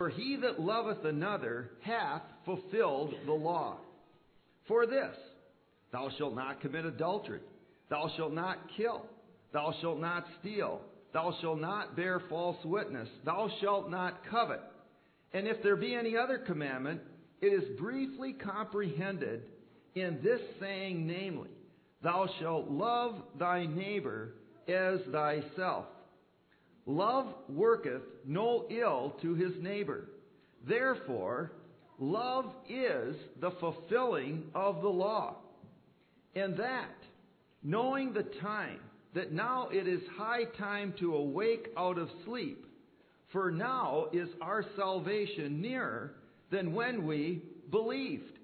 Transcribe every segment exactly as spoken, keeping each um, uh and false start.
For he that loveth another hath fulfilled the law. For this, thou shalt not commit adultery, thou shalt not kill, thou shalt not steal, thou shalt not bear false witness, thou shalt not covet. And if there be any other commandment, it is briefly comprehended in this saying, namely, thou shalt love thy neighbor as thyself. Love worketh no ill to his neighbor. Therefore, love is the fulfilling of the law. And that, knowing the time, that now it is high time to awake out of sleep, for now is our salvation nearer than when we believed.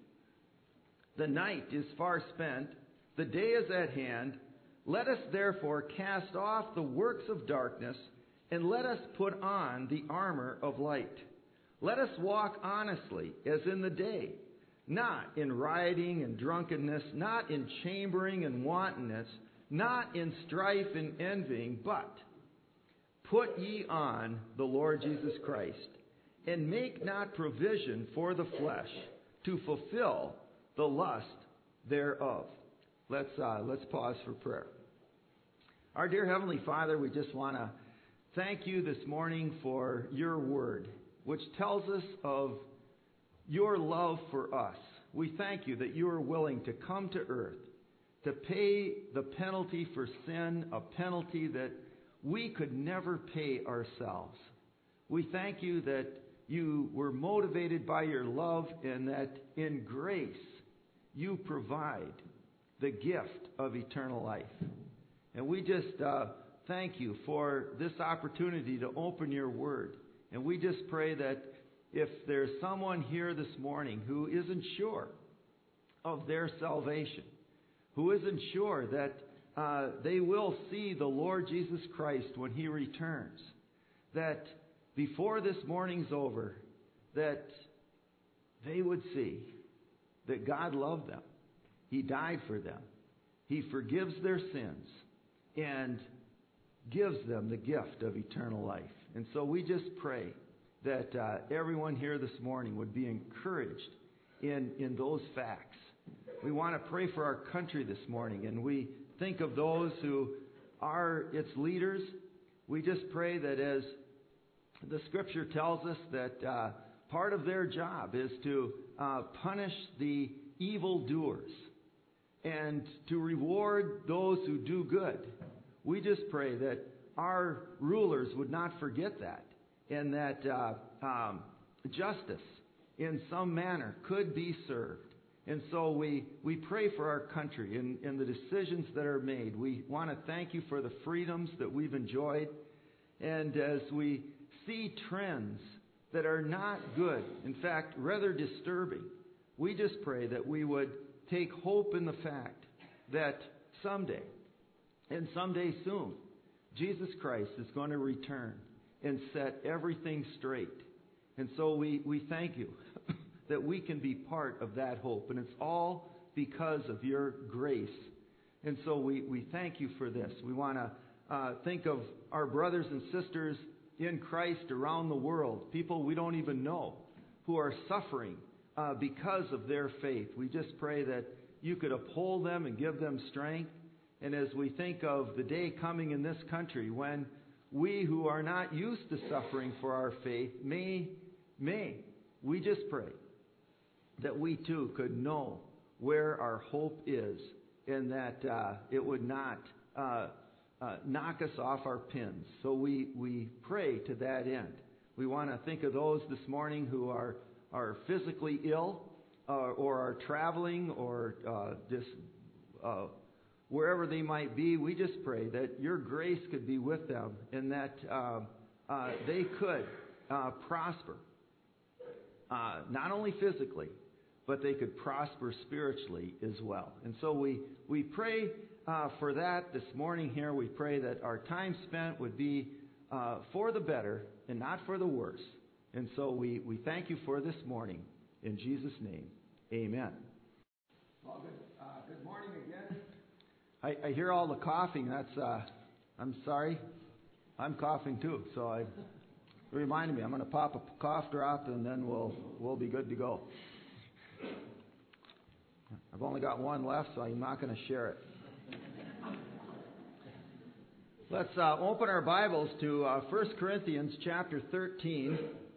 The night is far spent, the day is at hand. Let us therefore cast off the works of darkness, and let us put on the armor of light. Let us walk honestly as in the day, not in rioting and drunkenness, not in chambering and wantonness, not in strife and envying, but put ye on the Lord Jesus Christ, and make not provision for the flesh to fulfill the lust thereof. Let's uh, let's pause for prayer. Our dear Heavenly Father, we just want to thank you this morning for your word, which tells us of your love for us. We thank you that you are willing to come to earth to pay the penalty for sin, a penalty that we could never pay ourselves. We thank you that you were motivated by your love and that in grace you provide the gift of eternal life. And we just uh, thank you for this opportunity to open your word. And we just pray that if there's someone here this morning who isn't sure of their salvation, who isn't sure that uh, they will see the Lord Jesus Christ when he returns, that before this morning's over, that they would see that God loved them. He died for them. He forgives their sins and gives them the gift of eternal life. And so we just pray that uh, everyone here this morning would be encouraged in, in those facts. We want to pray for our country this morning, and we think of those who are its leaders. We just pray that as the Scripture tells us that uh, part of their job is to uh, punish the evildoers and to reward those who do good. We just pray that our rulers would not forget that, and that uh, um, justice in some manner could be served. And so we, we pray for our country and, and the decisions that are made. We want to thank you for the freedoms that we've enjoyed. And as we see trends that are not good, in fact, rather disturbing, we just pray that we would take hope in the fact that someday, and someday soon, Jesus Christ is going to return and set everything straight. And so we, we thank you that we can be part of that hope. And it's all because of your grace. And so we, we thank you for this. We want to uh, think of our brothers and sisters in Christ around the world, people we don't even know, who are suffering uh, because of their faith. We just pray that you could uphold them and give them strength. And as we think of the day coming in this country when we who are not used to suffering for our faith may, may, we just pray that we too could know where our hope is and that uh, it would not uh, uh, knock us off our pins. So we, we pray to that end. We want to think of those this morning who are, are physically ill uh, or are traveling or uh, just uh, wherever they might be. We just pray that your grace could be with them and that uh, uh, they could uh, prosper, uh, not only physically, but they could prosper spiritually as well. And so we, we pray uh, for that this morning here. We pray that our time spent would be uh, for the better and not for the worse. And so we, we thank you for this morning. In Jesus' name, amen. Well, good, uh, good morning again. I, I hear all the coughing. That's uh, I'm sorry. I'm coughing too. So I reminded me, I'm going to pop a cough drop and then we'll we'll be good to go. I've only got one left, so I'm not going to share it. Let's uh, open our Bibles to uh, First Corinthians chapter thirteen.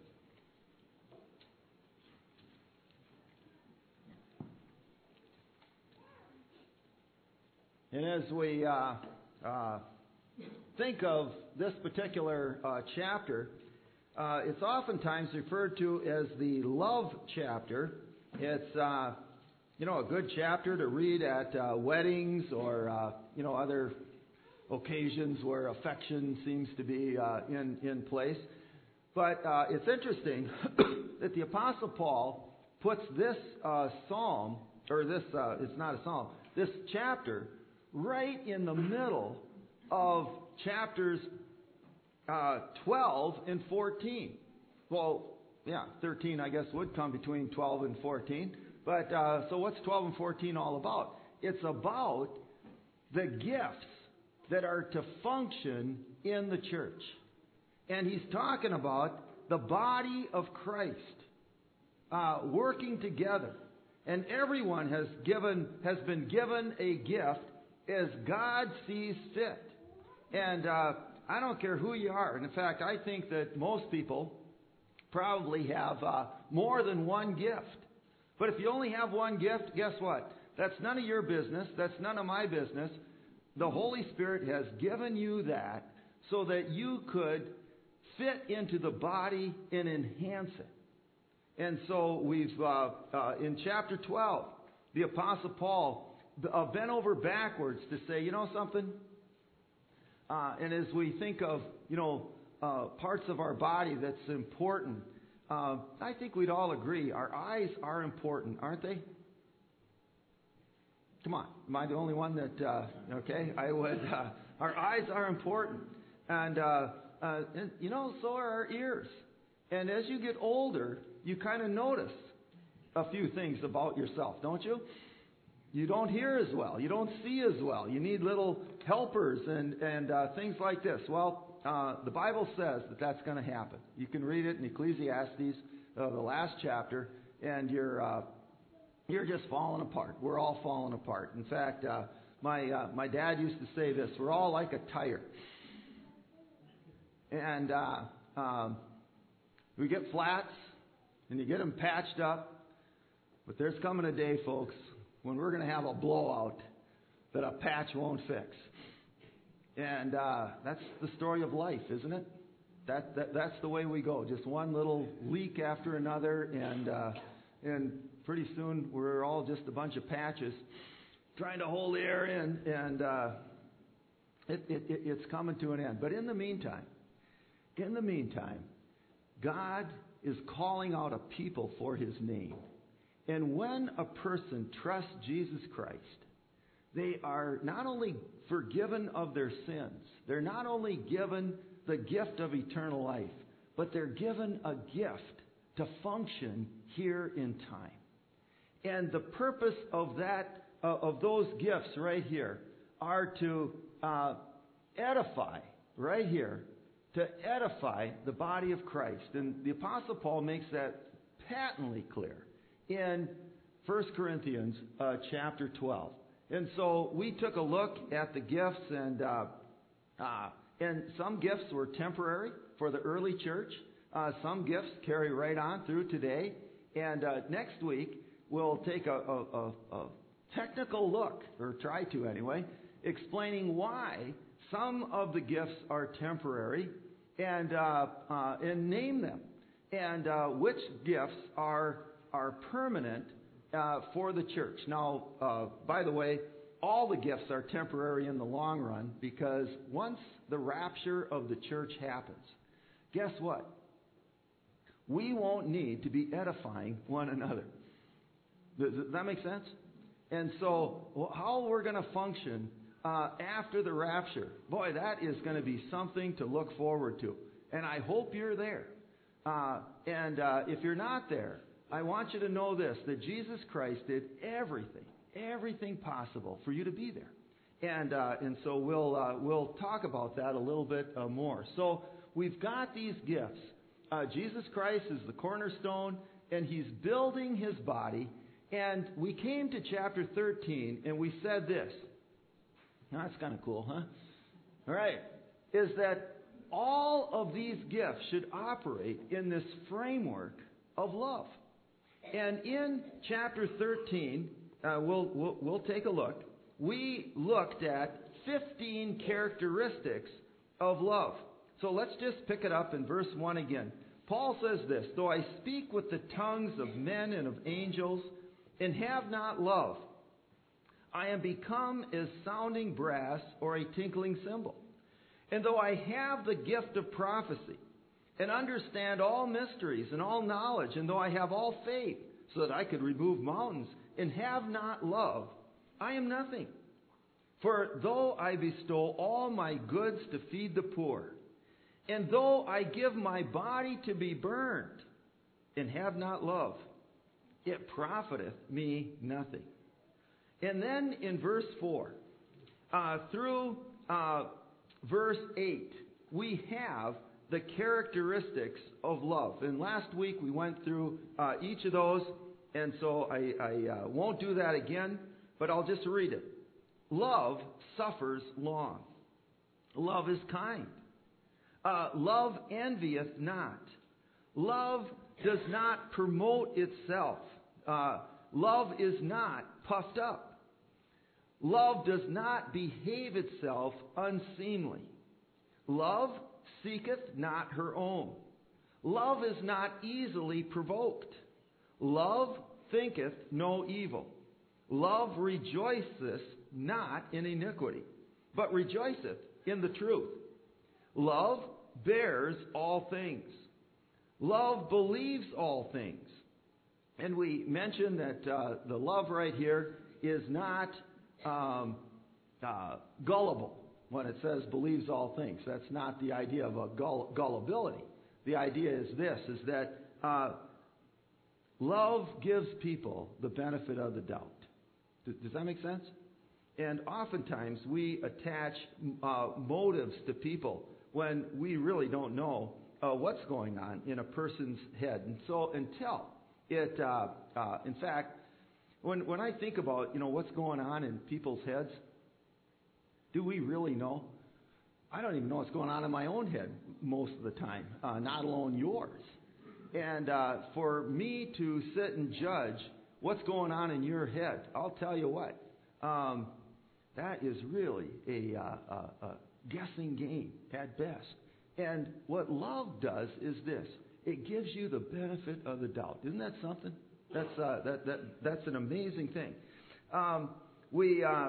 And as we uh, uh, think of this particular uh, chapter, uh, it's oftentimes referred to as the love chapter. It's uh, you know a good chapter to read at uh, weddings or uh, you know other occasions where affection seems to be uh, in in place. But uh, it's interesting that the Apostle Paul puts this uh, psalm, or this uh, it's not a psalm, this chapter right in the middle of chapters uh, twelve and fourteen. Well, yeah, thirteen I guess would come between twelve and fourteen. But uh, so what's twelve and fourteen all about? It's about the gifts that are to function in the church. And he's talking about the body of Christ uh, working together. And everyone has given has been given a gift as God sees fit. And uh, I don't care who you are. And in fact, I think that most people probably have uh, more than one gift. But if you only have one gift, guess what? That's none of your business. That's none of my business. The Holy Spirit has given you that so that you could fit into the body and enhance it. And so we've, uh, uh, in chapter twelve, the Apostle Paul uh, bent over backwards to say, you know something? Uh, and as we think of, you know, uh, parts of our body that's important, uh, I think we'd all agree our eyes are important, aren't they? Come on, am I the only one that, uh, okay, I would, uh, our eyes are important. And, uh, uh, and, you know, so are our ears. And as you get older, you kind of notice a few things about yourself, don't you? You don't hear as well. You don't see as well. You need little helpers and, and uh, things like this. Well, uh, the Bible says that that's going to happen. You can read it in Ecclesiastes, uh, the last chapter, and you're... Uh, You're just falling apart. We're all falling apart. In fact, uh, my uh, my dad used to say this: we're all like a tire. And uh, um, we get flats, and you get them patched up. But there's coming a day, folks, when we're going to have a blowout that a patch won't fix. And uh, that's the story of life, isn't it? That, that that's the way we go. Just one little leak after another, and uh, and. Pretty soon, we're all just a bunch of patches trying to hold the air in, and uh, it, it, it, it's coming to an end. But in the meantime, in the meantime, God is calling out a people for His name. And when a person trusts Jesus Christ, they are not only forgiven of their sins, they're not only given the gift of eternal life, but they're given a gift to function here in time. And the purpose of that, uh, of those gifts right here, are to uh, edify, right here, to edify the body of Christ. And the Apostle Paul makes that patently clear in First Corinthians uh, chapter twelve. And so we took a look at the gifts, and uh, uh, and some gifts were temporary for the early church. Uh, some gifts carry right on through today. And uh, next week, we'll take a, a, a, a technical look, or try to anyway, explaining why some of the gifts are temporary, and uh, uh, and name them, and uh, which gifts are are permanent uh, for the church. Now, uh, by the way, all the gifts are temporary in the long run, because once the rapture of the church happens, guess what? We won't need to be edifying one another. Does that make sense? And so, well, how we're going to function uh, after the rapture, boy, that is going to be something to look forward to. And I hope you're there. Uh, and uh, if you're not there, I want you to know this, that Jesus Christ did everything, everything possible for you to be there. And uh, and so we'll uh, we'll talk about that a little bit uh, more. So we've got these gifts. Uh, Jesus Christ is the cornerstone, and He's building His body. And we came to chapter thirteen, and we said this. Now, that's kind of cool, huh? All right. Is that all of these gifts should operate in this framework of love. And in chapter thirteen, uh, we'll, we'll, we'll take a look. We looked at fifteen characteristics of love. So let's just pick it up in verse one again. Paul says this, "Though I speak with the tongues of men and of angels, and have not love, I am become as sounding brass or a tinkling cymbal. And though I have the gift of prophecy, and understand all mysteries and all knowledge, and though I have all faith, so that I could remove mountains, and have not love, I am nothing. For though I bestow all my goods to feed the poor, and though I give my body to be burned, and have not love, it profiteth me nothing." And then in verse four, uh, through uh, verse eight, we have the characteristics of love. And last week we went through uh, each of those, and so I, I uh, won't do that again, but I'll just read it. Love suffers long. Love is kind. Uh, love envieth not. Love does not promote itself. Uh, love is not puffed up. Love does not behave itself unseemly. Love seeketh not her own. Love is not easily provoked. Love thinketh no evil. Love rejoiceth not in iniquity, but rejoiceth in the truth. Love bears all things. Love believes all things. And we mentioned that uh, the love right here is not um, uh, gullible when it says believes all things. That's not the idea of a gull- gullibility. The idea is this, is that uh, love gives people the benefit of the doubt. Does, does that make sense? And oftentimes we attach uh, motives to people when we really don't know uh, what's going on in a person's head. And so until it, uh, uh, in fact, when when I think about, you know, what's going on in people's heads, do we really know? I don't even know what's going on in my own head most of the time, uh, not alone yours. And uh, for me to sit and judge what's going on in your head, I'll tell you what, um, that is really a, uh, a, a guessing game at best. And what love does is this. It gives you the benefit of the doubt. Isn't that something? That's uh, that that that's an amazing thing. Um, we uh,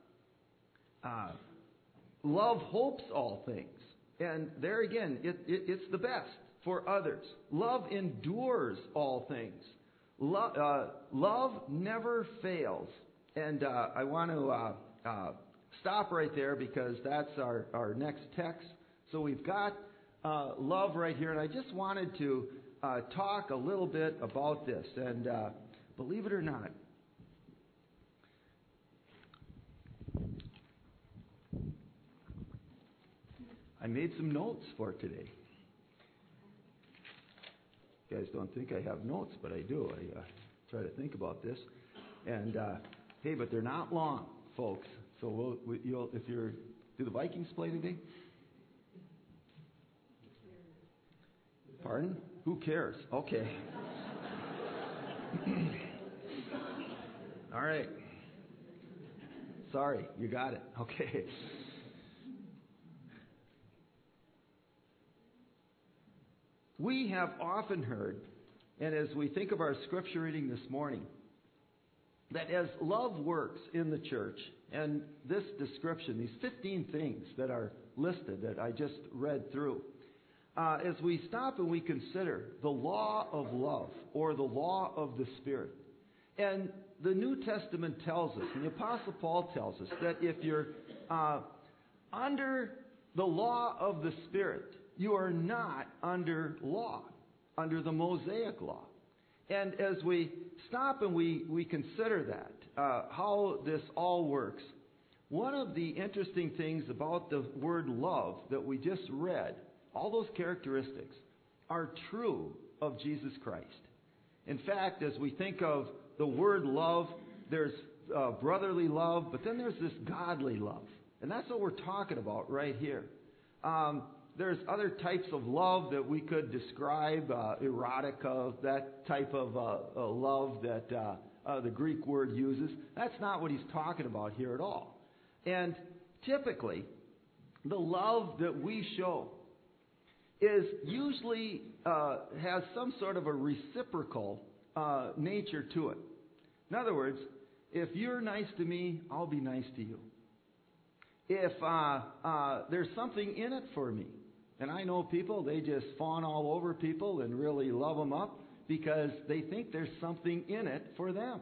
uh, love hopes all things, and there again, it, it, it's the best for others. Love endures all things. Lo- uh, love never fails. And uh, I want to uh, uh, stop right there because that's our our next text. So we've got Uh, love right here, and I just wanted to uh, talk a little bit about this. And uh, believe it or not, I made some notes for today. You guys don't think I have notes, but I do. I uh, try to think about this. And uh, hey, but they're not long, folks. So we'll, we, you'll, if you're, do the Vikings play today? Pardon? Who cares? Okay. All right. Sorry, you got it. Okay. We have often heard, and as we think of our scripture reading this morning, that as love works in the church, and this description, these fifteen things that are listed that I just read through, Uh, as we stop and we consider the law of love or the law of the Spirit. And the New Testament tells us, and the Apostle Paul tells us, that if you're uh, under the law of the Spirit, you are not under law, under the Mosaic law. And as we stop and we, we consider that, uh, how this all works, one of the interesting things about the word love that we just read, all those characteristics, are true of Jesus Christ. In fact, as we think of the word love, there's uh, brotherly love, but then there's this godly love. And that's what we're talking about right here. Um, there's other types of love that we could describe, uh, erotica, that type of uh, uh, love that uh, uh, the Greek word uses. That's not what he's talking about here at all. And typically, the love that we show is usually uh, has some sort of a reciprocal uh, nature to it. In other words, if you're nice to me, I'll be nice to you. If uh, uh, there's something in it for me, and I know people, they just fawn all over people and really love them up because they think there's something in it for them.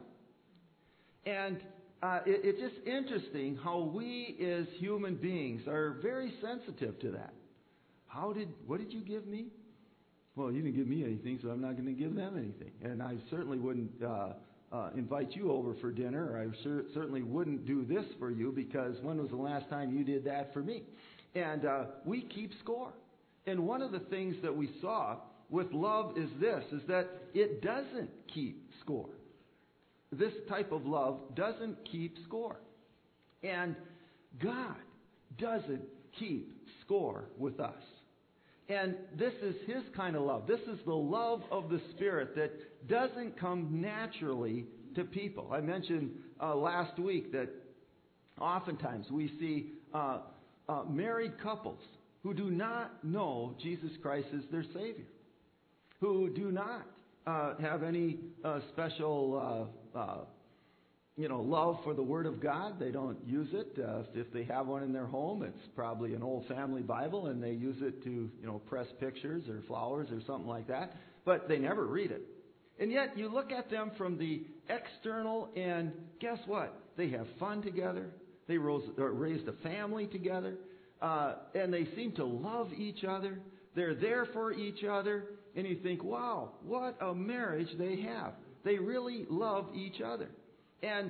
And uh, it, it's just interesting how we as human beings are very sensitive to that. How did, what did you give me? Well, you didn't give me anything, so I'm not going to give them anything. And I certainly wouldn't uh, uh, invite you over for dinner, or I cer- certainly wouldn't do this for you because when was the last time you did that for me? And uh, we keep score. And one of the things that we saw with love is this, is that it doesn't keep score. This type of love doesn't keep score. And God doesn't keep score with us. And this is His kind of love. This is the love of the Spirit that doesn't come naturally to people. I mentioned uh, last week that oftentimes we see uh, uh, married couples who do not know Jesus Christ as their Savior, who do not uh, have any uh, special uh, uh, you know, love for the Word of God. They don't use it. Uh, if they have one in their home, it's probably an old family Bible, and they use it to, you know, press pictures or flowers or something like that. But they never read it. And yet you look at them from the external, and guess what? They have fun together. They rose, or raised a family together. Uh, and they seem to love each other. They're there for each other. And you think, wow, what a marriage they have. They really love each other. And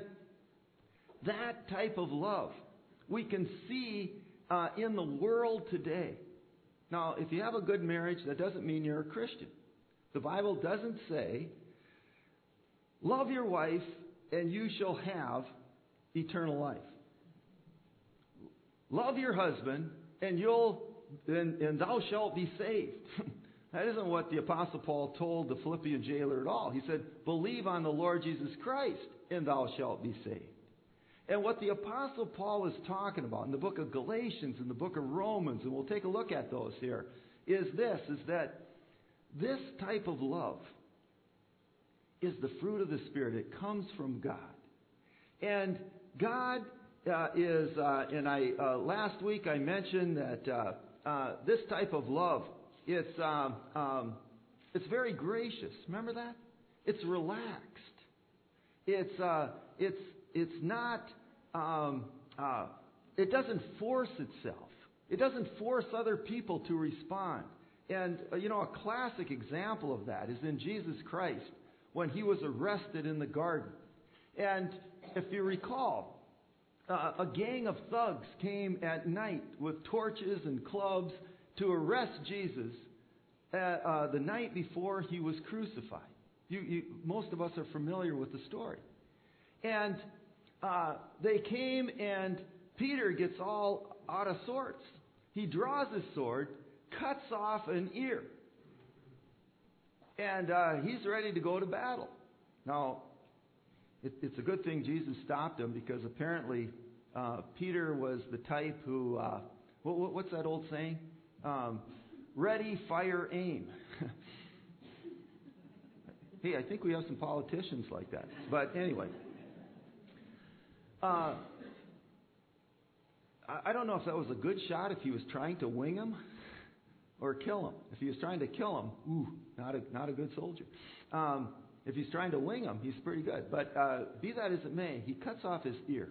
that type of love we can see uh, in the world today. Now, if you have a good marriage, that doesn't mean you're a Christian. The Bible doesn't say, love your wife and you shall have eternal life. Love your husband and you'll and, and thou shalt be saved. That isn't what the Apostle Paul told the Philippian jailer at all. He said, believe on the Lord Jesus Christ and thou shalt be saved. And what the Apostle Paul is talking about in the book of Galatians and the book of Romans, and we'll take a look at those here, is this, is that this type of love is the fruit of the Spirit. It comes from God. And God uh, is, uh, and I uh, last week I mentioned that uh, uh, this type of love, it's um, um, it's very gracious. Remember that? It's relaxed. It's uh, it's it's not. Um, uh, it doesn't force itself. It doesn't force other people to respond. And uh, you know, a classic example of that is in Jesus Christ when He was arrested in the garden. And if you recall, uh, a gang of thugs came at night with torches and clubs to arrest Jesus uh, uh, the night before He was crucified. You, you, most of us are familiar with the story. And uh, they came, and Peter gets all out of sorts. He draws his sword, cuts off an ear, and uh, he's ready to go to battle. Now, it, it's a good thing Jesus stopped him, because apparently uh, Peter was the type who, uh, what, what's that old saying? Um, ready, fire, aim. Hey, I think we have some politicians like that. But anyway. Uh, I don't know if that was a good shot if he was trying to wing him or kill him. If he was trying to kill him, ooh, not a, not a good soldier. Um, if he's trying to wing him, he's pretty good. But uh, be that as it may, he cuts off his ear.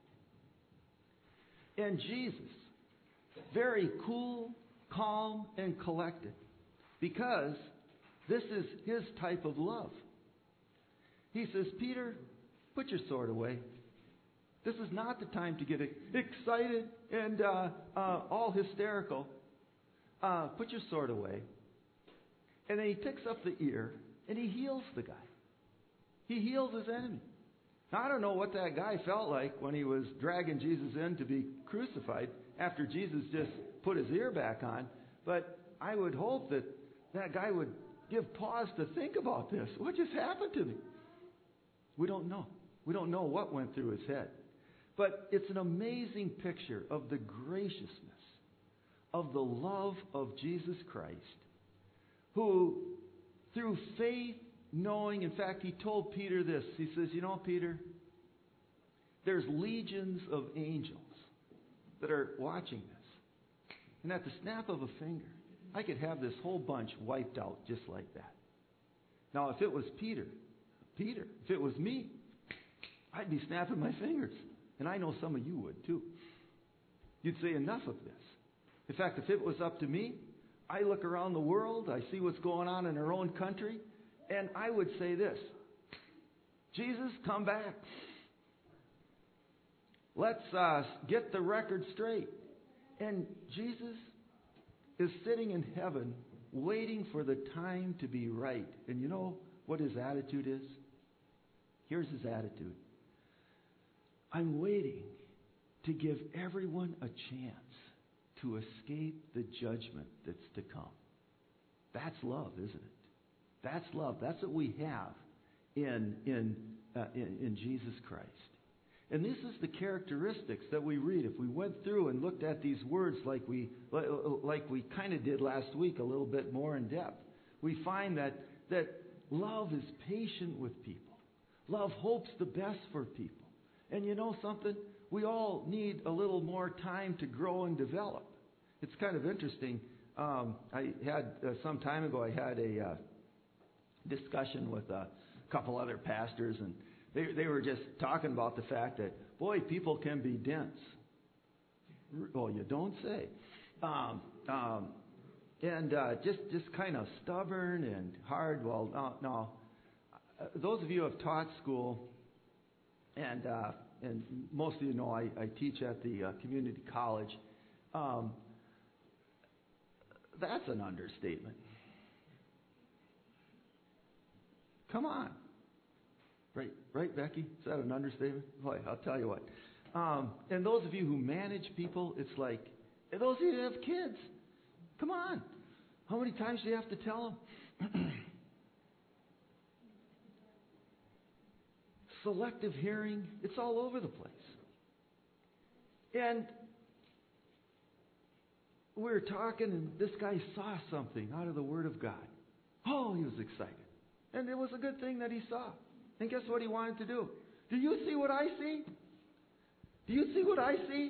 And Jesus, very cool, calm, and collected, because this is His type of love. He says, Peter, put your sword away. This is not the time to get excited and uh, uh, all hysterical. Uh, put your sword away. And then he picks up the ear and he heals the guy. He heals his enemy. Now, I don't know what that guy felt like when he was dragging Jesus in to be crucified after Jesus just put his ear back on, but I would hope that that guy would give pause to think about this. What just happened to me? We don't know. We don't know what went through his head. But it's an amazing picture of the graciousness of the love of Jesus Christ, who, through faith, knowing, in fact, he told Peter this. He says, you know, Peter, there's legions of angels that are watching this. And at the snap of a finger, I could have this whole bunch wiped out just like that. Now, if it was Peter, Peter, if it was me, I'd be snapping my fingers. And I know some of you would too. You'd say, enough of this. In fact, if it was up to me, I look around the world, I see what's going on in our own country, and I would say this: Jesus, come back. Let's uh, get the record straight. And Jesus is sitting in heaven waiting for the time to be right. And you know what his attitude is? Here's his attitude. I'm waiting to give everyone a chance to escape the judgment that's to come. That's love, isn't it? That's love. That's what we have in in uh, in, in Jesus Christ. And this is the characteristics that we read. If we went through and looked at these words like we like we kind of did last week, a little bit more in depth, we find that that love is patient with people. Love hopes the best for people. And you know something? We all need a little more time to grow and develop. It's kind of interesting. Um, I had uh, some time ago. I had a uh, discussion with a couple other pastors, and they they were just talking about the fact that, boy, people can be dense. Well, you don't say. Um, um, and uh, just just kind of stubborn and hard. Well, no, no. Uh, those of you who have taught school, and uh, and most of you know I, I teach at the uh, community college. Um, that's an understatement. Come on. Right, right, Becky? Is that an understatement? Boy, I'll tell you what. Um, and those of you who manage people, it's like, and those of you who have kids, come on. How many times do you have to tell them? Selective hearing, it's all over the place. And we were talking, and this guy saw something out of the Word of God. Oh, he was excited. And it was a good thing that he saw. And guess what he wanted to do? Do you see what I see? Do you see what I see?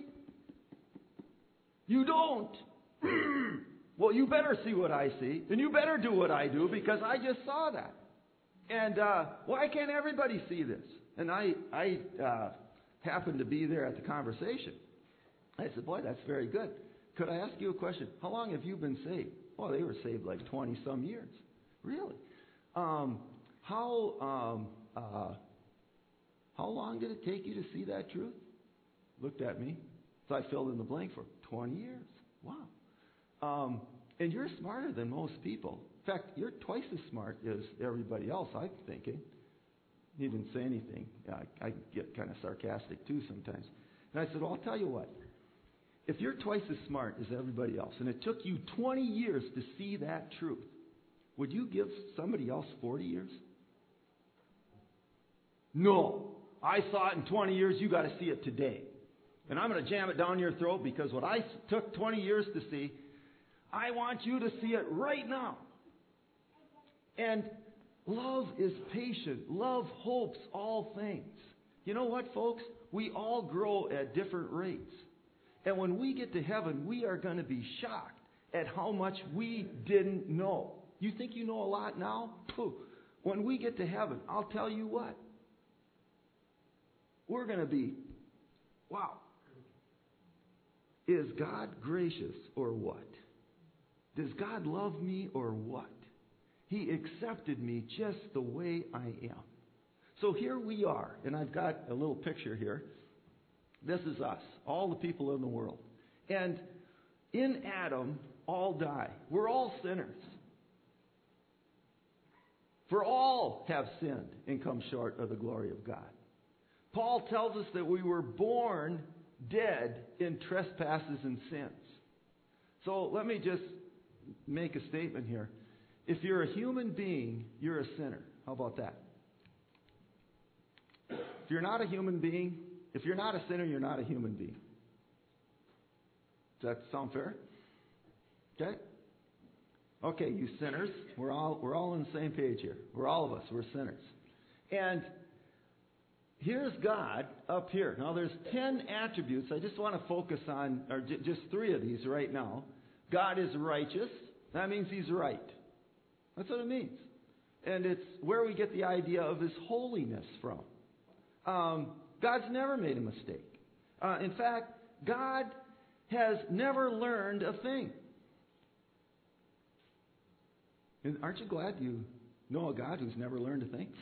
You don't. Well, you better see what I see, and you better do what I do, because I just saw that. And uh, why can't everybody see this? And I, I uh, happened to be there at the conversation. I said, boy, that's very good. Could I ask you a question? How long have you been saved? Well, they were saved like twenty-some years. Really? Um, how um, uh, how long did it take you to see that truth? Looked at me. So I filled in the blank for twenty years. Wow. Um, and you're smarter than most people. In fact, you're twice as smart as everybody else, I'm thinking. He didn't say anything. I, I get kind of sarcastic too sometimes. And I said, well, I'll tell you what. If you're twice as smart as everybody else, and it took you twenty years to see that truth, would you give somebody else forty years? No. I saw it in twenty years. You got to see it today. And I'm going to jam it down your throat, because what I took twenty years to see, I want you to see it right now. And love is patient. Love hopes all things. You know what, folks? We all grow at different rates. And when we get to heaven, we are going to be shocked at how much we didn't know. You think you know a lot now? Pooh. When we get to heaven, I'll tell you what. We're going to be, wow. Is God gracious or what? Does God love me or what? He accepted me just the way I am. So here we are, and I've got a little picture here. This is us, all the people in the world. And in Adam, all die. We're all sinners. For all have sinned and come short of the glory of God. Paul tells us that we were born dead in trespasses and sins. So let me just make a statement here. If you're a human being, you're a sinner. How about that? If you're not a human being, if you're not a sinner, you're not a human being. Does that sound fair? Okay? Okay, you sinners, we're all we're all on the same page here. We're all of us, we're sinners. And here's God up here. Now there's ten attributes. I just want to focus on or j- just three of these right now. God is righteous. That means He's right. That's what it means. And it's where we get the idea of His holiness from. Um, God's never made a mistake. Uh, in fact, God has never learned a thing. And aren't you glad you know a God who's never learned a thing?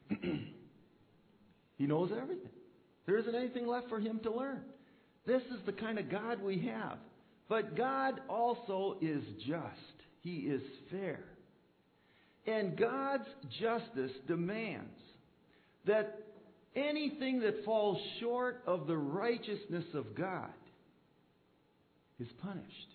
He knows everything. There isn't anything left for Him to learn. This is the kind of God we have. But God also is just. He is fair. And God's justice demands that anything that falls short of the righteousness of God is punished.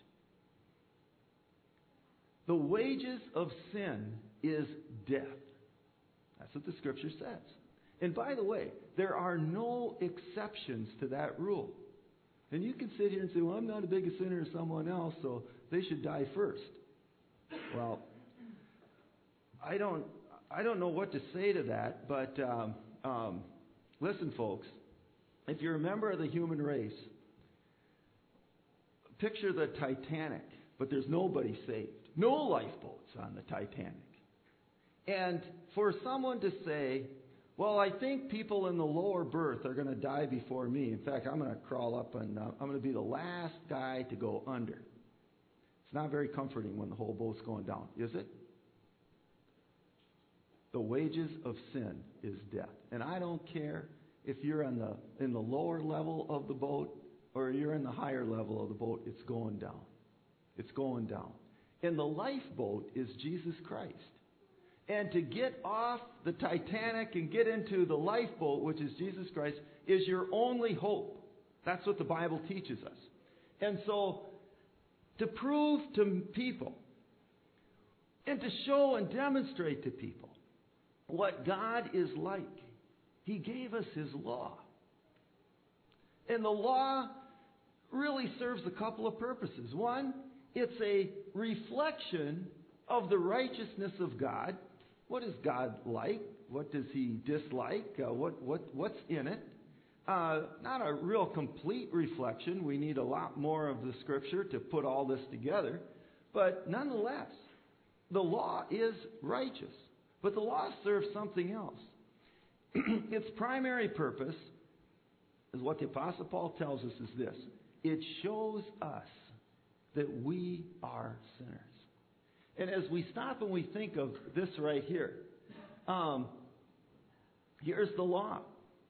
The wages of sin is death. That's what the Scripture says. And by the way, there are no exceptions to that rule. And you can sit here and say, well, I'm not as big a sinner as someone else, so they should die first. Well, I don't, I don't know what to say to that, but um, um, listen, folks. If you're a member of the human race, picture the Titanic, but there's nobody saved. No lifeboats on the Titanic. And for someone to say, well, I think people in the lower berth are going to die before me. In fact, I'm going to crawl up and uh, I'm going to be the last guy to go under. It's not very comforting when the whole boat's going down, is it? The wages of sin is death. And I don't care if you're in the, in the lower level of the boat or you're in the higher level of the boat, it's going down. It's going down. And the lifeboat is Jesus Christ. And to get off the Titanic and get into the lifeboat, which is Jesus Christ, is your only hope. That's what the Bible teaches us. And so, to prove to people and to show and demonstrate to people what God is like, He gave us His law. And the law really serves a couple of purposes. One, it's a reflection of the righteousness of God. What is God like? What does He dislike? Uh, what, what, what's in it? Uh, not a real complete reflection. We need a lot more of the Scripture to put all this together. But nonetheless, the law is righteous. But the law serves something else. Its primary purpose is what the Apostle Paul tells us is this. It shows us that we are sinners. And as we stop and we think of this right here, um, here's the law.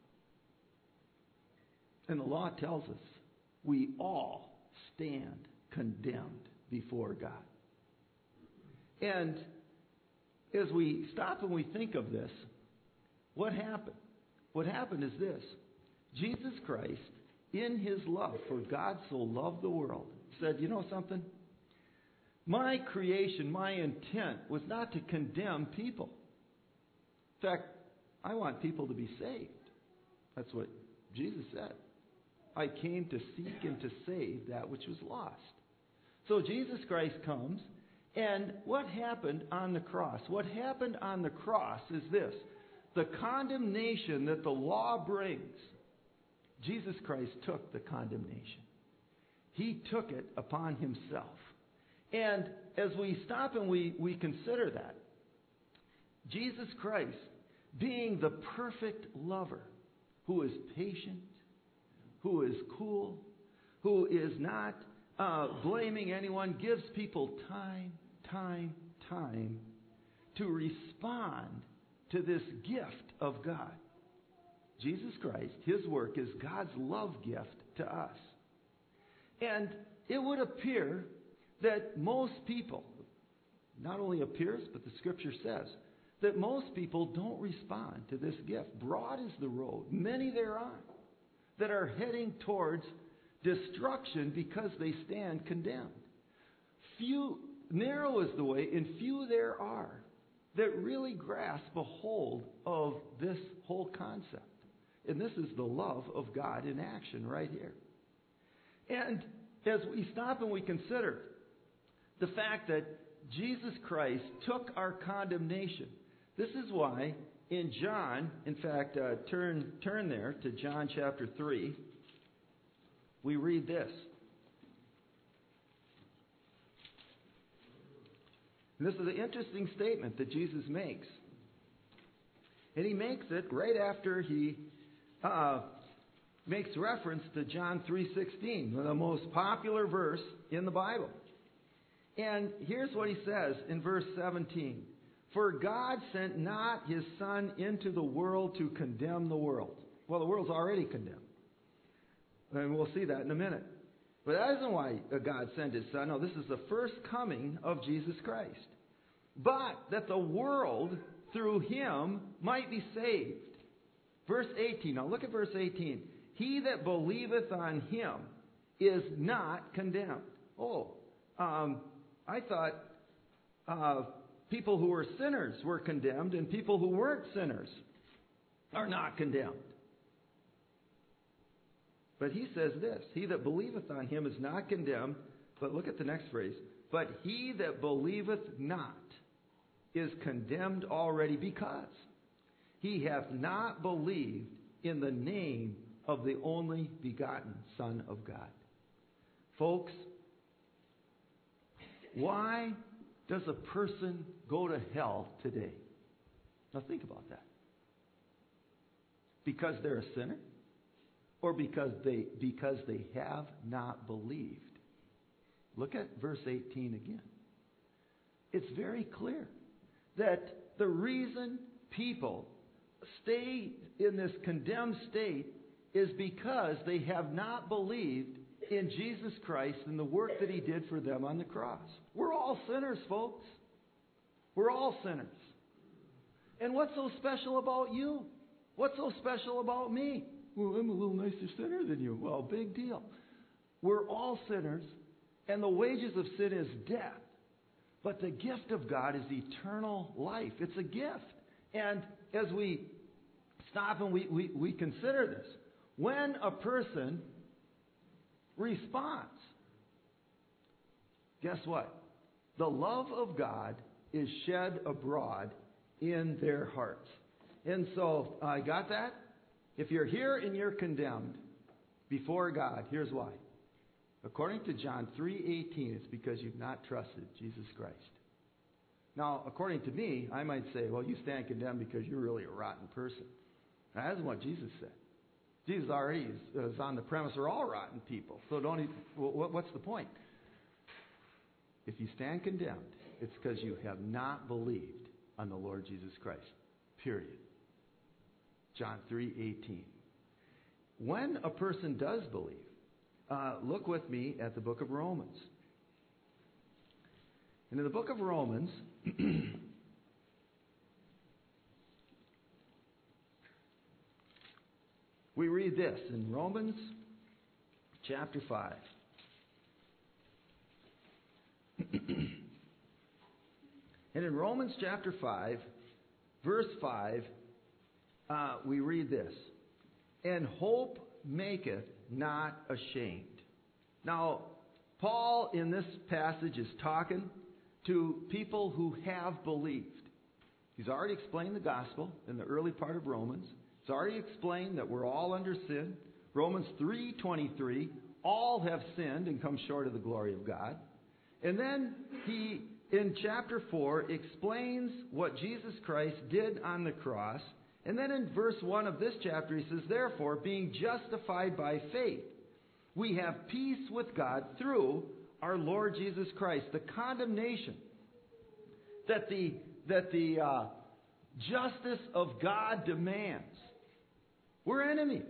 And the law tells us we all stand condemned before God. And as we stop and we think of this, what happened? What happened is this. Jesus Christ, in His love, for God so loved the world, said, you know something? My creation, my intent was not to condemn people. In fact, I want people to be saved. That's what Jesus said. I came to seek and to save that which was lost. So Jesus Christ comes, and what happened on the cross? What happened on the cross is this. The condemnation that the law brings, Jesus Christ took the condemnation. He took it upon Himself. And as we stop and we, we consider that, Jesus Christ, being the perfect lover, who is patient, who is cool, who is not uh, blaming anyone, gives people time, time, time to respond to this gift of God. Jesus Christ, His work is God's love gift to us. And it would appear that most people, not only appears, but the Scripture says, that most people don't respond to this gift. Broad is the road, many there are, that are heading towards destruction because they stand condemned. Few, narrow is the way, and few there are that really grasp a hold of this whole concept. And this is the love of God in action right here. And as we stop and we consider the fact that Jesus Christ took our condemnation, this is why in John, in fact, uh, turn, turn there to John chapter three, we read this. And this is an interesting statement that Jesus makes. And he makes it right after he uh, makes reference to John three sixteen, the most popular verse in the Bible. And here's what he says in verse seventeen. For God sent not his Son into the world to condemn the world. Well, the world's already condemned. And we'll see that in a minute. But that isn't why God sent his Son. No, this is the first coming of Jesus Christ. But that the world, through him, might be saved. Verse eighteen. Now look at verse eighteen. He that believeth on him is not condemned. Oh, um, I thought uh, people who were sinners were condemned, and people who weren't sinners are not condemned. But he says this, he that believeth on him is not condemned, but look at the next phrase, but he that believeth not is condemned already, because he hath not believed in the name of the only begotten Son of God. Folks, why does a person go to hell today? Now think about that. Because they're a sinner? Or because they because they have not believed? Look at verse eighteen again. It's very clear that the reason people stay in this condemned state is because they have not believed in Jesus Christ and the work that he did for them on the cross. We're all sinners, folks. We're all sinners. And what's so special about you? What's so special about me? Well, I'm a little nicer sinner than you. Well, big deal. We're all sinners, and the wages of sin is death. But the gift of God is eternal life. It's a gift. And as we stop and we, we, we consider this, when a person responds, guess what? The love of God is shed abroad in their hearts. And so, I uh, got that? If you're here and you're condemned before God, here's why. According to John three eighteen, it's because you've not trusted Jesus Christ. Now, according to me, I might say, well, you stand condemned because you're really a rotten person. That isn't what Jesus said. Jesus already is, is on the premise we're all rotten people. So don't even, well, what's the point? If you stand condemned, it's because you have not believed on the Lord Jesus Christ. Period. John three eighteen. When a person does believe, uh, look with me at the book of Romans. And in the book of Romans, we read this in Romans chapter five. And in Romans chapter five, verse five, uh, we read this. And hope maketh not ashamed. Now, Paul in this passage is talking to people who have believed. He's already explained the gospel in the early part of Romans. He's already explained that we're all under sin. Romans three twenty-three, all have sinned and come short of the glory of God. And then he, in chapter four, explains what Jesus Christ did on the cross. And then in verse one of this chapter, he says, therefore, being justified by faith, we have peace with God through our Lord Jesus Christ. The condemnation that the, that the uh, justice of God demands. We're enemies.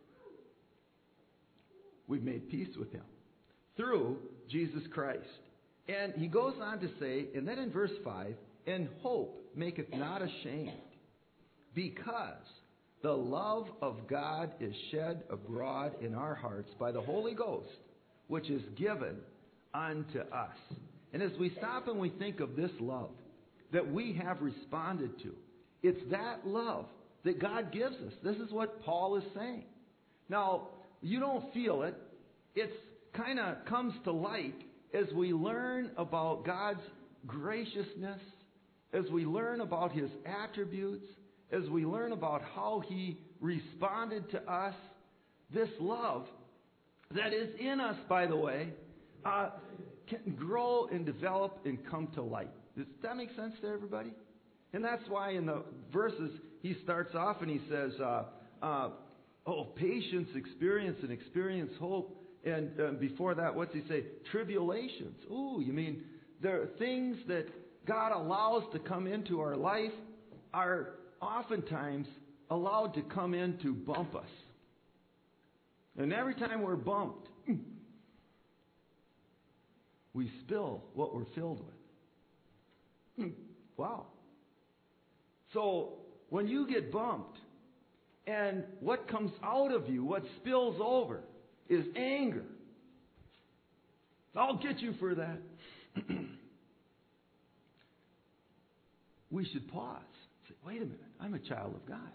We've made peace with him through Jesus Christ. And he goes on to say, and then in verse five, and hope maketh not ashamed, because the love of God is shed abroad in our hearts by the Holy Ghost, which is given unto us. And as we stop and we think of this love that we have responded to, it's that love that God gives us. This is what Paul is saying. Now, you don't feel it. It kind of comes to light as we learn about God's graciousness, as we learn about His attributes, as we learn about how He responded to us. This love that is in us, by the way, uh, can grow and develop and come to light. Does that make sense to everybody? And that's why in the verses he starts off and he says, uh, uh, oh, patience, experience, and experience hope. And uh, before that, what's he say? Tribulations. Ooh, you mean there are things that God allows to come into our life are oftentimes allowed to come in to bump us. And every time we're bumped, we spill what we're filled with. Wow. So when you get bumped, and what comes out of you, what spills over, is anger. I'll get you for that. We should pause. Say, wait a minute, I'm a child of God.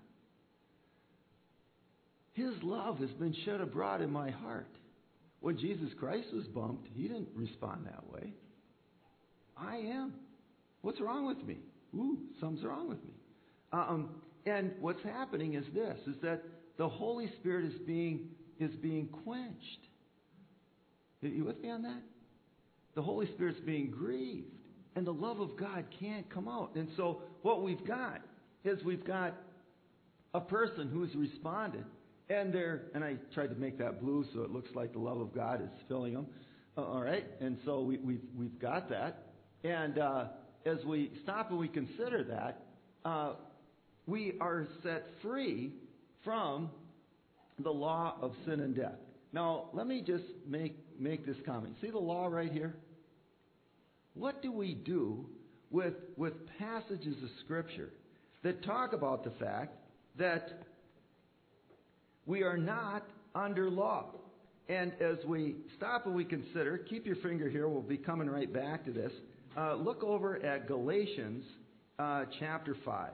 His love has been shed abroad in my heart. When Jesus Christ was bumped, He didn't respond that way. I am. What's wrong with me? Ooh, something's wrong with me. Um, and what's happening is this, is that the Holy Spirit is being is being quenched. Are you with me on that? The Holy Spirit's being grieved. And the love of God can't come out. And so what we've got is we've got a person who's responded. And they're, and I tried to make that blue so it looks like the love of God is filling them. Uh, all right? And so we, we've, we've got that. And uh, as we stop and we consider that, uh, we are set free from the law of sin and death. Now, let me just make, make this comment. See the law right here? What do we do with, with passages of Scripture that talk about the fact that we are not under law? And as we stop and we consider, keep your finger here, we'll be coming right back to this. Uh, look over at Galatians uh, chapter five.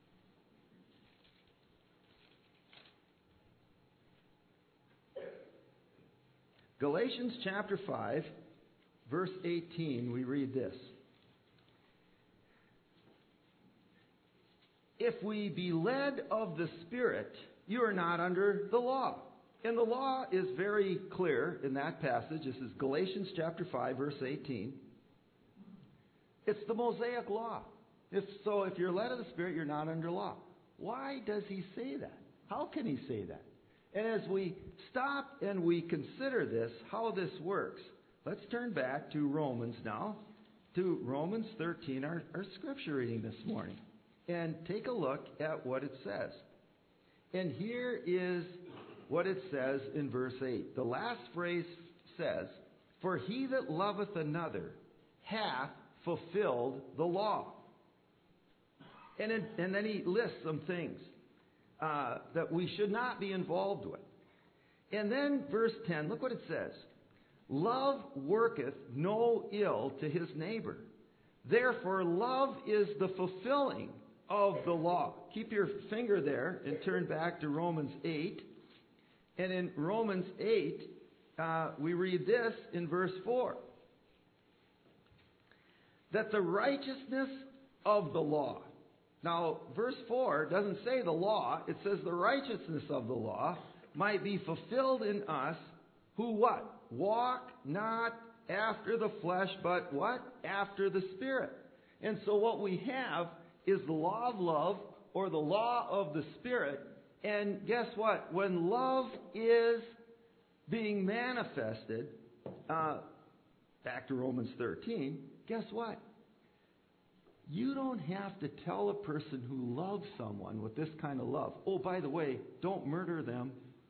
Galatians chapter five, verse eighteen, we read this. If we be led of the Spirit, you are not under the law. And the law is very clear in that passage. This is Galatians chapter five, verse eighteen. It's the Mosaic law. If so, if you're led of the Spirit, you're not under law. Why does he say that? How can he say that? And as we stop and we consider this, how this works, let's turn back to Romans now, to Romans thirteen, our, our scripture reading this morning, and take a look at what it says. And here is what it says in verse eight. The last phrase says, "For he that loveth another hath fulfilled the law." And, it, and then he lists some things uh, that we should not be involved with. And then verse ten, look what it says. "Love worketh no ill to his neighbor. Therefore love is the fulfilling of the law." Keep your finger there and turn back to Romans eight. And in Romans eight, uh, we read this in verse four. That the righteousness of the law. Now, verse four doesn't say the law. It says the righteousness of the law might be fulfilled in us who what? Walk not after the flesh, but what? After the Spirit. And so what we have is the law of love, or the law of the Spirit. And guess what? When love is being manifested, uh, back to Romans thirteen, guess what? You don't have to tell a person who loves someone with this kind of love, "Oh, by the way, don't murder them."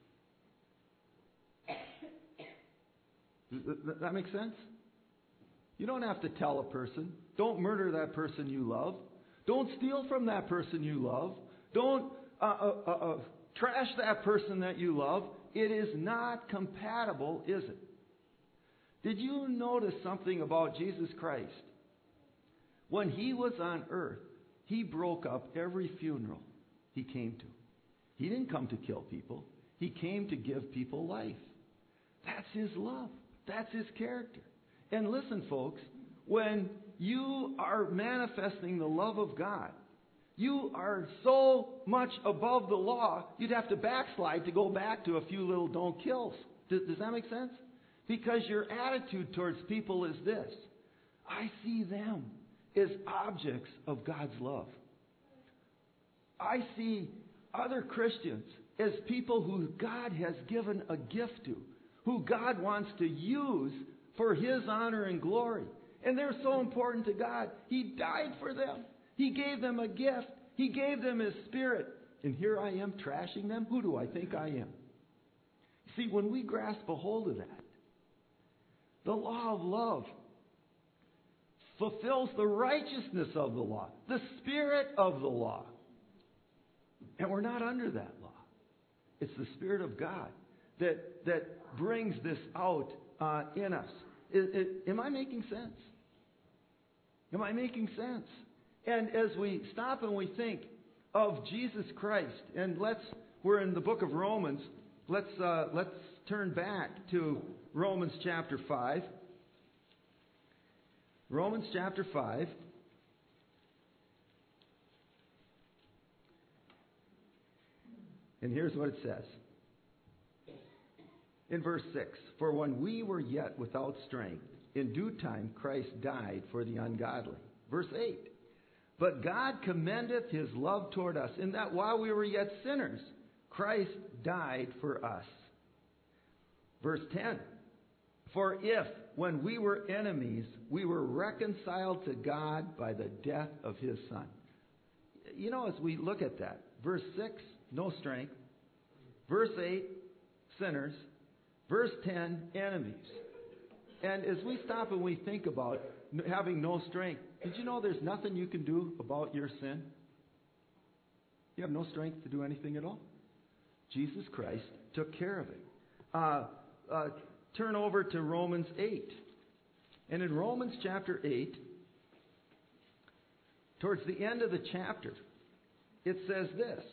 Does that make sense? You don't have to tell a person, "Don't murder that person you love." Don't steal from that person you love. Don't uh, uh, uh, uh, trash that person that you love. It is not compatible, is it? Did you notice something about Jesus Christ? When he was on earth, he broke up every funeral he came to. He didn't come to kill people. He came to give people life. That's his love. That's his character. And listen, folks, when you are manifesting the love of God, you are so much above the law, you'd have to backslide to go back to a few little don't kills. Does, does that make sense? Because your attitude towards people is this: I see them as objects of God's love. I see other Christians as people who God has given a gift to, who God wants to use for His honor and glory. And they're so important to God. He died for them. He gave them a gift. He gave them His Spirit. And here I am trashing them? Who do I think I am? See, when we grasp a hold of that, the law of love fulfills the righteousness of the law, the spirit of the law. And we're not under that law. It's the Spirit of God that, that brings this out uh, in us. It, it, am I making sense? Am I making sense? And as we stop and we think of Jesus Christ, and let's, we're in the book of Romans, let's, uh, let's turn back to Romans chapter five. Romans chapter five. And here's what it says. In verse six, for when we were yet without strength, in due time Christ died for the ungodly. Verse eight, but God commendeth His love toward us, in that while we were yet sinners, Christ died for us. Verse ten, for if, when we were enemies, we were reconciled to God by the death of His Son. You know, as we look at that, verse six, no strength. Verse eight, sinners. Verse ten, enemies. And as we stop and we think about having no strength, did you know there's nothing you can do about your sin? You have no strength to do anything at all. Jesus Christ took care of it. Uh, uh, turn over to Romans eight. And in Romans chapter eight, towards the end of the chapter, it says this.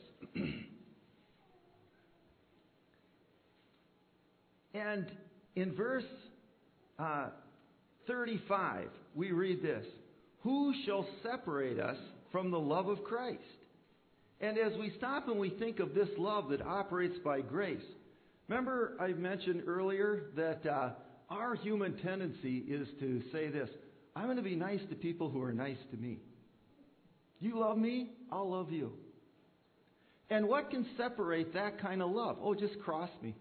And in verse uh, thirty-five, we read this: who shall separate us from the love of Christ? And as we stop and we think of this love that operates by grace, remember I mentioned earlier that uh, our human tendency is to say this: I'm going to be nice to people who are nice to me. You love me, I'll love you. And what can separate that kind of love? Oh, just cross me.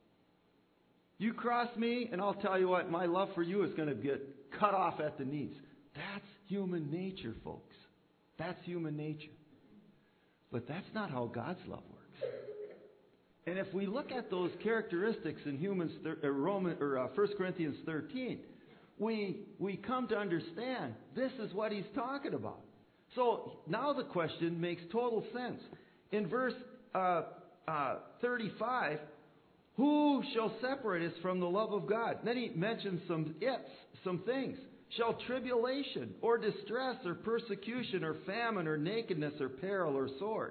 You cross me, and I'll tell you what, my love for you is going to get cut off at the knees. That's human nature, folks. That's human nature. But that's not how God's love works. And if we look at those characteristics in humans, uh, Roman, or uh, First Corinthians thirteen, we we come to understand this is what he's talking about. So now the question makes total sense. In verse uh, uh, thirty-five, who shall separate us from the love of God? Then he mentions some ifs, some things. Shall tribulation or distress or persecution or famine or nakedness or peril or sword?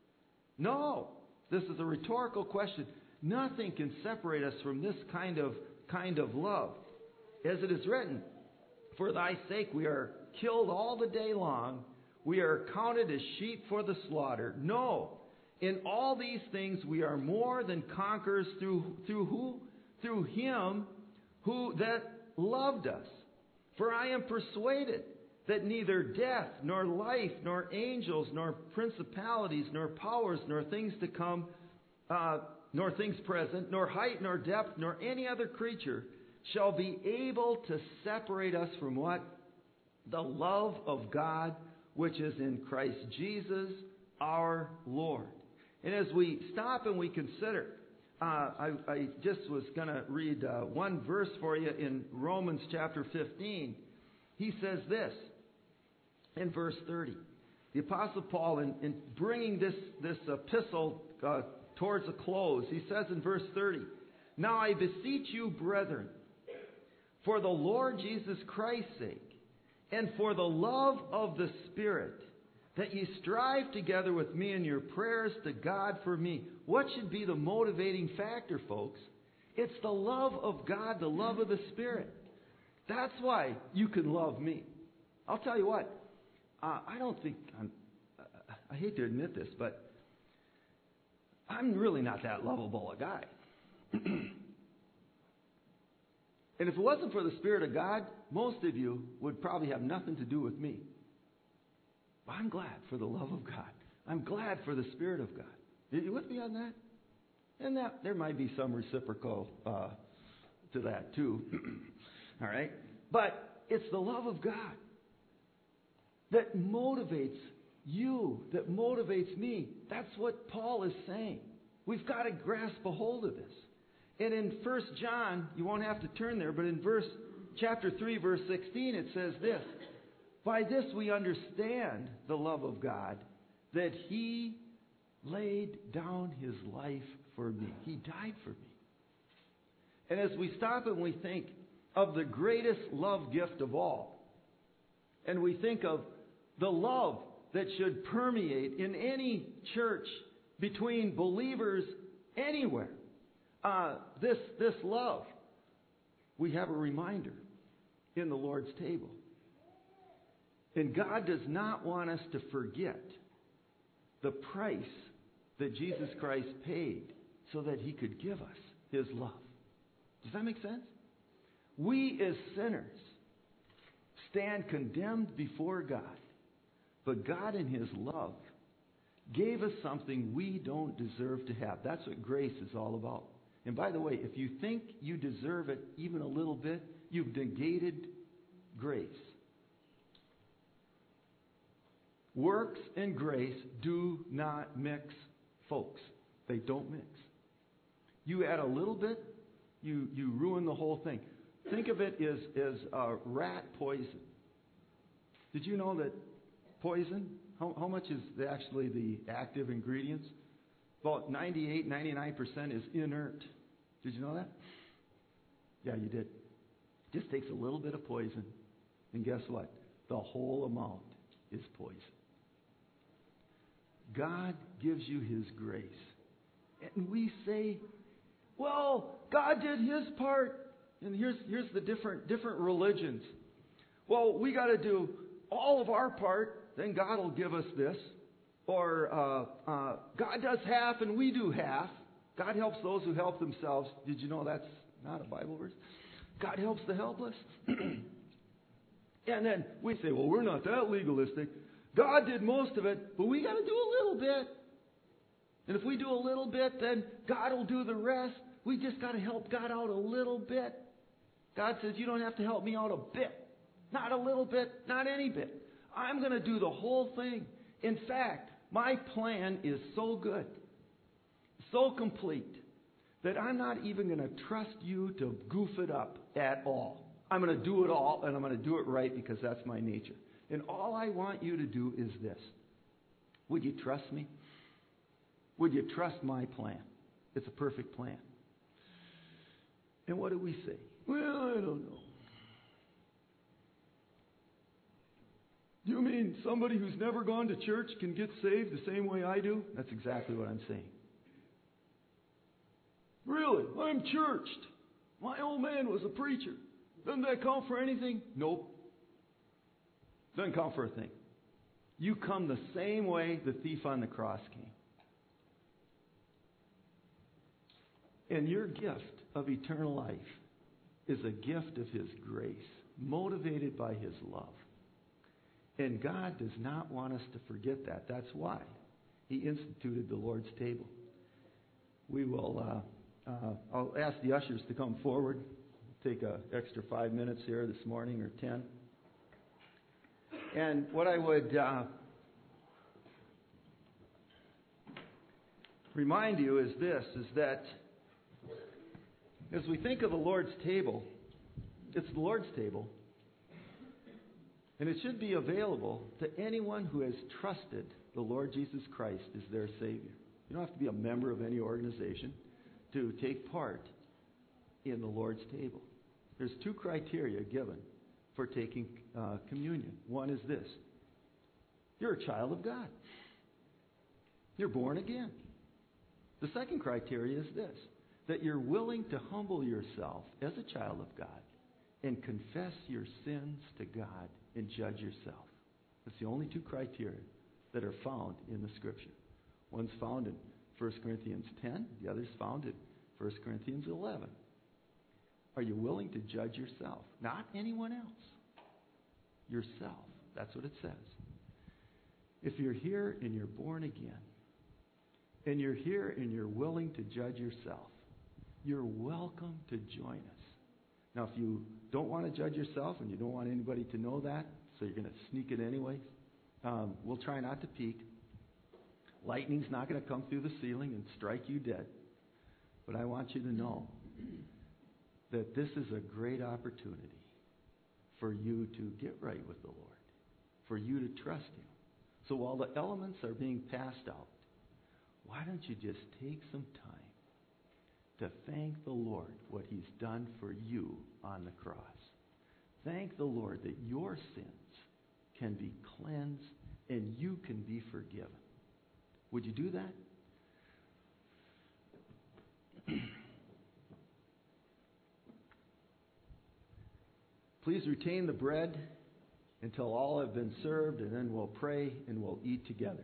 No. This is a rhetorical question. Nothing can separate us from this kind of kind of love. As it is written, for thy sake we are killed all the day long. We are counted as sheep for the slaughter. No. In all these things we are more than conquerors through through who? Through Him who that loved us. For I am persuaded that neither death, nor life, nor angels, nor principalities, nor powers, nor things to come, uh, nor things present, nor height, nor depth, nor any other creature shall be able to separate us from what? The love of God, which is in Christ Jesus our Lord. And as we stop and we consider, uh, I, I just was going to read uh, one verse for you in Romans chapter fifteen. He says this in verse thirty. The Apostle Paul, in, in bringing this, this epistle uh, towards a close, he says in verse thirty, "Now I beseech you, brethren, for the Lord Jesus Christ's sake, and for the love of the Spirit, that ye strive together with me in your prayers to God for me." What should be the motivating factor, folks? It's the love of God, the love of the Spirit. That's why you can love me. I'll tell you what, uh, I don't think, I'm, I hate to admit this, but I'm really not that lovable a guy. And if it wasn't for the Spirit of God, most of you would probably have nothing to do with me. But I'm glad for the love of God. I'm glad for the Spirit of God. Are you with me on that? And that there might be some reciprocal uh, to that too. All right? But it's the love of God that motivates you, that motivates me. That's what Paul is saying. We've got to grasp a hold of this. And in First John, you won't have to turn there, but in verse chapter three, verse sixteen, it says this: "By this we understand the love of God, that He laid down His life for me." He died for me. And as we stop and we think of the greatest love gift of all, and we think of the love that should permeate in any church between believers anywhere, uh, this, this love, we have a reminder in the Lord's table. And God does not want us to forget the price that Jesus Christ paid so that He could give us His love. Does that make sense? We as sinners stand condemned before God, but God in His love gave us something we don't deserve to have. That's what grace is all about. And by the way, if you think you deserve it even a little bit, you've negated grace. Works and grace do not mix, folks. They don't mix. You add a little bit, you, you ruin the whole thing. Think of it as, as uh, rat poison. Did you know that poison, how, how much is the, actually the active ingredients? About ninety-eight, ninety-nine percent is inert. Did you know that? Yeah, you did. It just takes a little bit of poison, and guess what? The whole amount is poison. God gives you His grace. And we say, well, God did His part. And here's, here's the different, different religions. Well, we got to do all of our part, then God will give us this. Or uh, uh, God does half and we do half. God helps those who help themselves. Did you know that's not a Bible verse? God helps the helpless. And then we say, well, we're not that legalistic. God did most of it, but we got to do a little bit. And if we do a little bit, then God will do the rest. We just got to help God out a little bit. God says, you don't have to help me out a bit. Not a little bit, not any bit. I'm going to do the whole thing. In fact, my plan is so good, so complete, that I'm not even going to trust you to goof it up at all. I'm going to do it all, and I'm going to do it right because that's my nature. And all I want you to do is this. Would you trust me? Would you trust my plan? It's a perfect plan. And what do we say? Well, I don't know. You mean somebody who's never gone to church can get saved the same way I do? That's exactly what I'm saying. Really? I'm churched. My old man was a preacher. Doesn't that count for anything? Nope. Doesn't count for a thing. You come the same way the thief on the cross came. And your gift of eternal life is a gift of His grace, motivated by His love. And God does not want us to forget that. That's why He instituted the Lord's table. We will, uh, uh, I'll ask the ushers to come forward. Take an extra five minutes here this morning, or ten. And what I would uh, remind you is this, is that as we think of the Lord's table, it's the Lord's table. And it should be available to anyone who has trusted the Lord Jesus Christ as their Savior. You don't have to be a member of any organization to take part in the Lord's table. There's two criteria given for taking uh, communion. One is this: you're a child of God. You're born again. The second criteria is this: that you're willing to humble yourself as a child of God and confess your sins to God and judge yourself. That's the only two criteria that are found in the Scripture. One's found in First Corinthians ten, the other's found in First Corinthians eleven. Are you willing to judge yourself? Not anyone else. Yourself. That's what it says. If you're here and you're born again, and you're here and you're willing to judge yourself, you're welcome to join us. Now, if you don't want to judge yourself and you don't want anybody to know that, so you're going to sneak it anyways, um, we'll try not to peek. Lightning's not going to come through the ceiling and strike you dead. But I want you to know that this is a great opportunity for you to get right with the Lord, for you to trust Him. So while the elements are being passed out, why don't you just take some time to thank the Lord what He's done for you on the cross. Thank the Lord that your sins can be cleansed and you can be forgiven. Would you do that? Please retain the bread until all have been served, and then we'll pray and we'll eat together.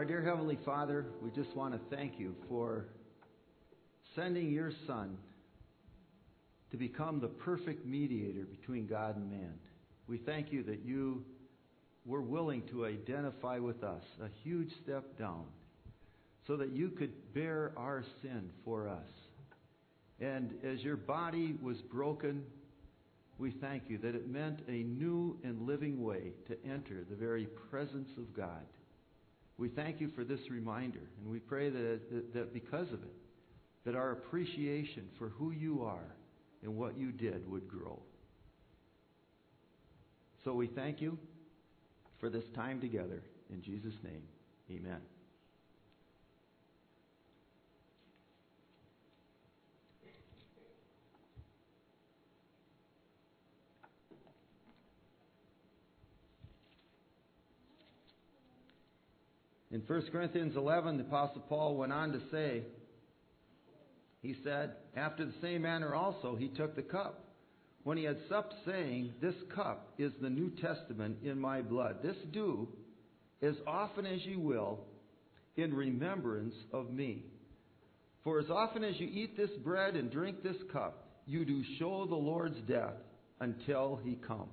Our dear Heavenly Father, we just want to thank you for sending your Son to become the perfect mediator between God and man. We thank you that you were willing to identify with us, a huge step down, so that you could bear our sin for us. And as your body was broken, we thank you that it meant a new and living way to enter the very presence of God. We thank you for this reminder, and we pray that, that because of it, that our appreciation for who you are and what you did would grow. So we thank you for this time together. In Jesus' name, amen. In First Corinthians eleven, the Apostle Paul went on to say, he said, after the same manner also he took the cup, when he had supped, saying, this cup is the New Testament in my blood. This do, as often as you will, in remembrance of me. For as often as you eat this bread and drink this cup, you do show the Lord's death until he comes.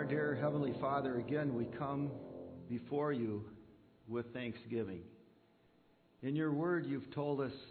Our dear Heavenly Father, again we come before you with thanksgiving. In your word you've told us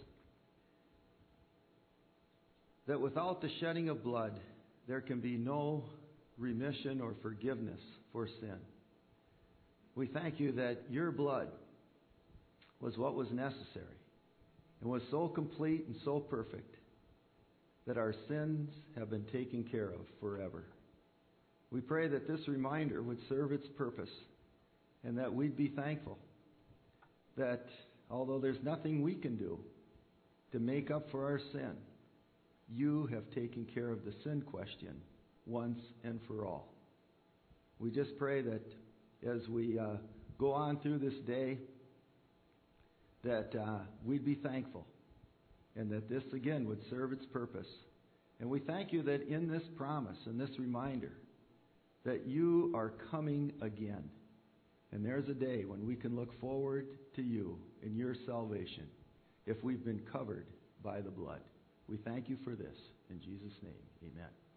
that without the shedding of blood, there can be no remission or forgiveness for sin. We thank you that your blood was what was necessary and was so complete and so perfect that our sins have been taken care of forever. We pray that this reminder would serve its purpose and that we'd be thankful that although there's nothing we can do to make up for our sin, you have taken care of the sin question once and for all. We just pray that as we uh, go on through this day, that uh, we'd be thankful and that this again would serve its purpose. And we thank you that in this promise and this reminder that you are coming again. And there's a day when we can look forward to you and your salvation if we've been covered by the blood. We thank you for this. In Jesus' name, amen.